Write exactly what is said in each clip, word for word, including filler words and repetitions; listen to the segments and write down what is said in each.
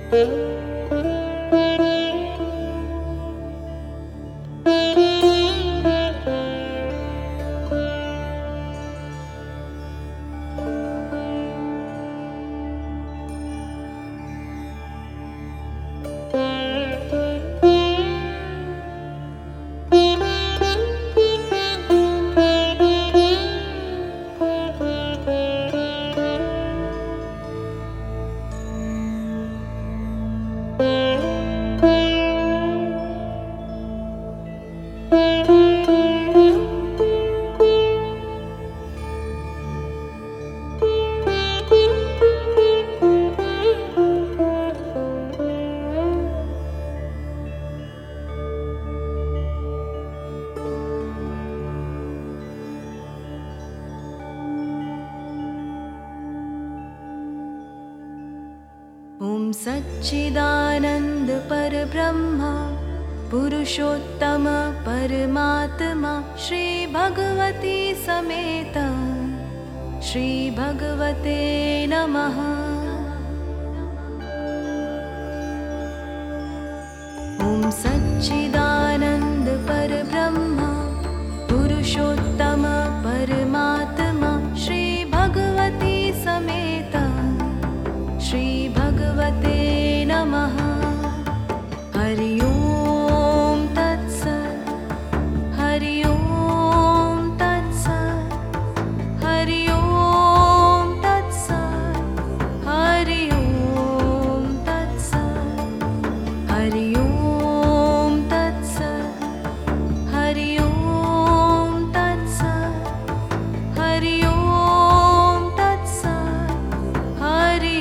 ॐ सच्चिदानंद परब्रह्म पुरुषोत्तम परमात्मा श्री भगवती समेत श्री भगवते नमः। ॐ सच्चिदानंद परब्रह्म पुरुषोत्तम परमात्मा श्री भगवती समेत श्री भगवते नमः। हरि ओम तत्सत् हरि ओम तत्सत् हरि ओम तत्सत् हरि ओम तत्सत् हरि ओम तत्सत् हरि ओम तत्सत् हरि ओम तत्सत् हरि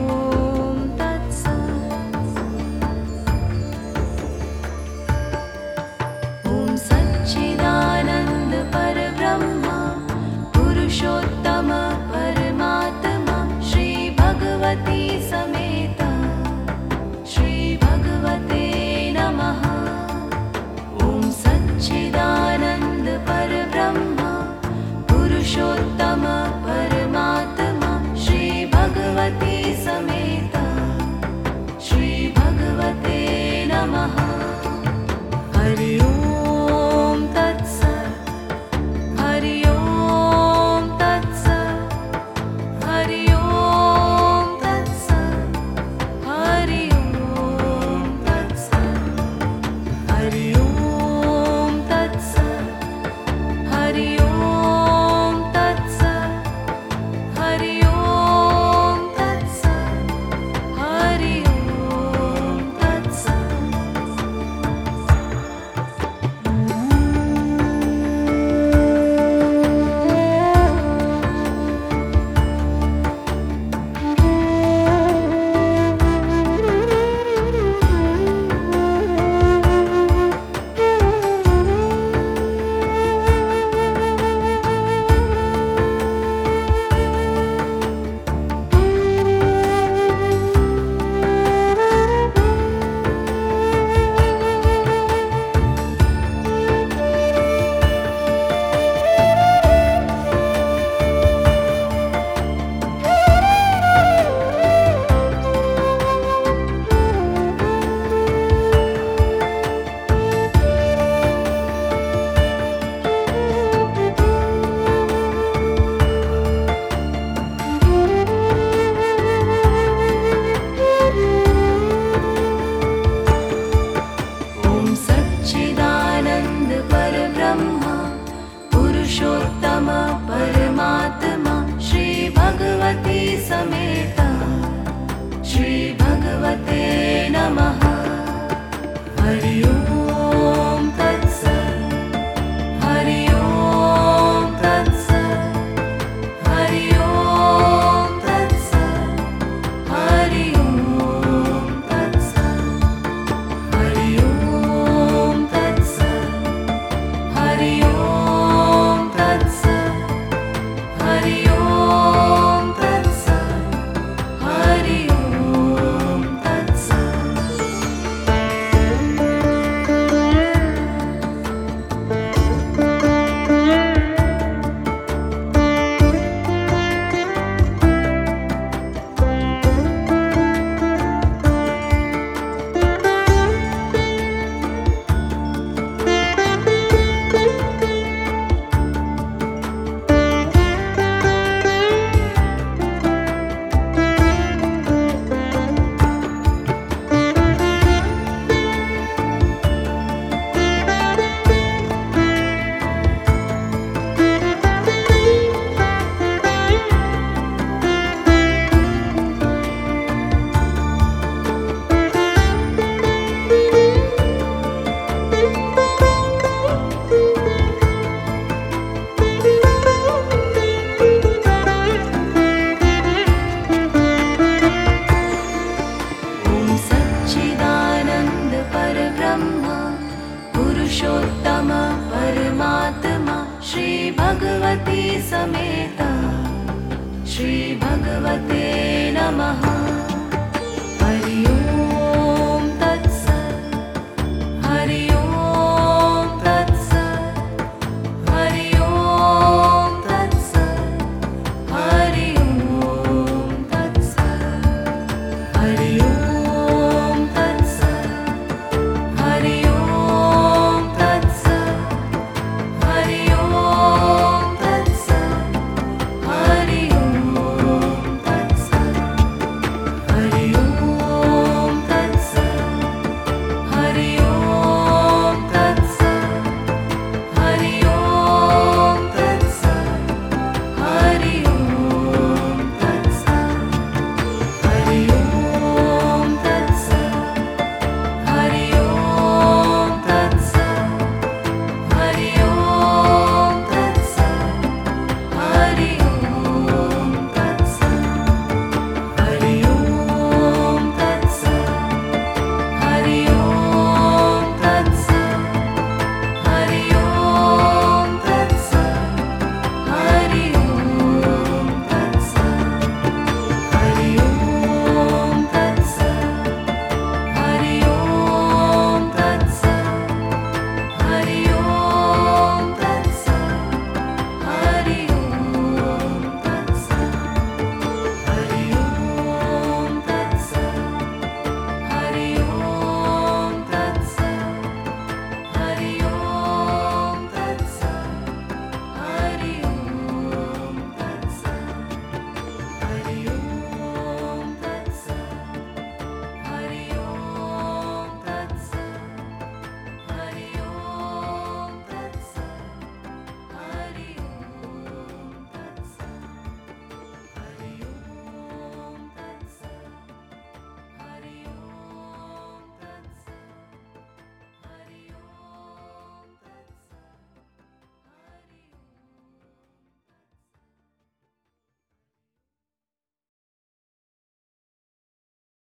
पुरुषोत्तम परमात्मा श्री भगवती समेत श्री भगवते नमः। ॐ सच्चिदानंद परब्रह्म पुरुषोत्तम परमात्मा श्री भगवती समेत श्री भगवते नमः। हरि ओम तत्सत् हरि ओम तत्सत् हरि ओम तत्सत् हरि ओम तत्सत् हरि ओम तत्सत् हरि ओम तत्सत् हरि ओम तत्सत् हरि ओम तत्सत्। पुरुषोत्तम परमात्मा श्री भगवती समेत श्री भगवते नमः। हरि ओम तत्सत् हरि ओम तत्सत् हरि ओम तत्सत् हरि ओम तत्सत् हरि ओम तत्सत् हरि ओम तत्सत् हरि ओम तत्सत् हरि ओम तत्सत्। पुरुषोत्तम परमात्मा श्री भगवती समेत श्री भगवते नमः।